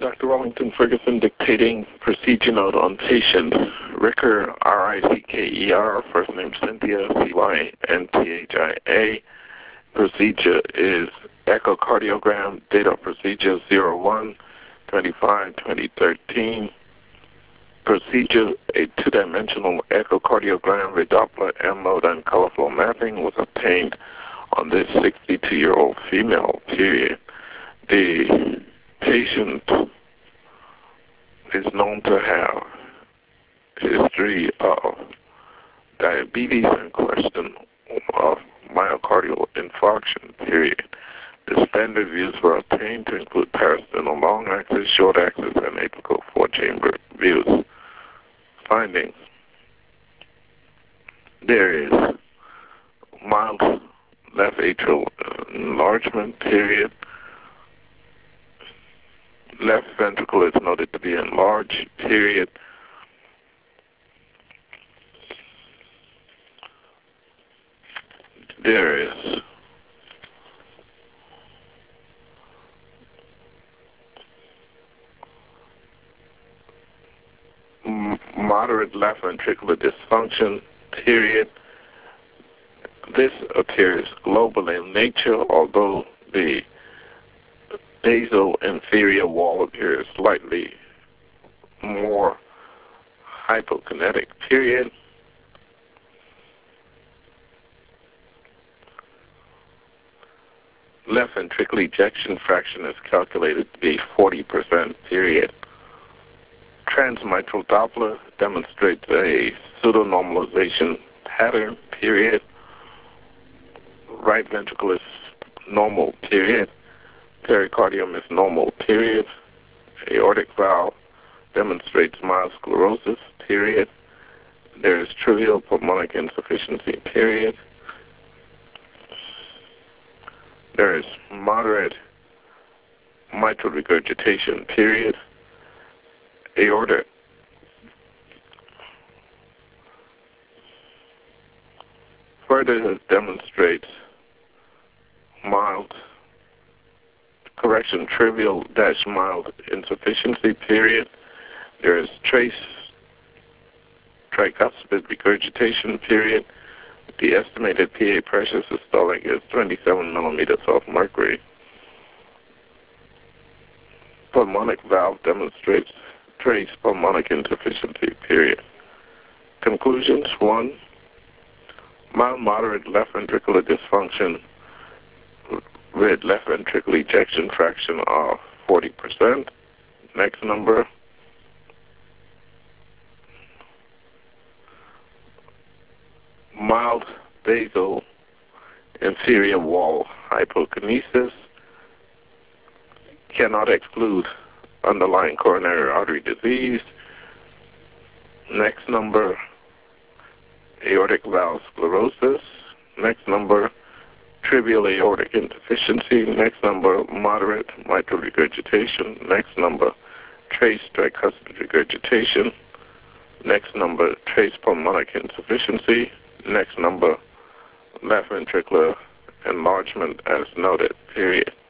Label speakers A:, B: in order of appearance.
A: Dr. Wellington Ferguson dictating procedure note on patient Ricker, R-I-C-K-E-R, first name Cynthia, C-Y-N-T-H-I-A. Procedure is echocardiogram, date of procedure 01/25/2013. Procedure, a two-dimensional echocardiogram with Doppler M-mode and color flow mapping was obtained on this 62-year-old female, period. The patient is known to have history of diabetes and question of myocardial infarction, period. The standard views were obtained to include parasternal long axis, short axis, and apical four-chamber views. Findings. There is mild left atrial enlargement, period. Left ventricle is noted to be enlarged, period. There is moderate left ventricular dysfunction, period. This appears global in nature, although the basal inferior wall appears slightly more hypokinetic, period. Left ventricular ejection fraction is calculated to be 40%, period. Transmitral Doppler demonstrates a pseudonormalization pattern, period. Right ventricle is normal, period. Pericardium is normal, period. Aortic valve demonstrates mild sclerosis, period. There is trivial pulmonic insufficiency, period. There is moderate mitral regurgitation, period. Aorta further demonstrates trivial dash mild insufficiency, period. There is trace tricuspid regurgitation, period. The estimated PA pressure systolic is 27 millimeters of mercury. Pulmonic valve demonstrates trace pulmonic insufficiency, period. Conclusions: 1. Mild moderate left ventricular dysfunction with left ventricular ejection fraction of 40%. Next number. Mild basal inferior wall hypokinesis. Cannot exclude underlying coronary artery disease. Next number, aortic valve sclerosis. Next number, trivial aortic insufficiency. Next number, moderate mitral regurgitation. Next number, trace tricuspid regurgitation. Next number, trace pulmonic insufficiency. Next number, left ventricular enlargement as noted, period.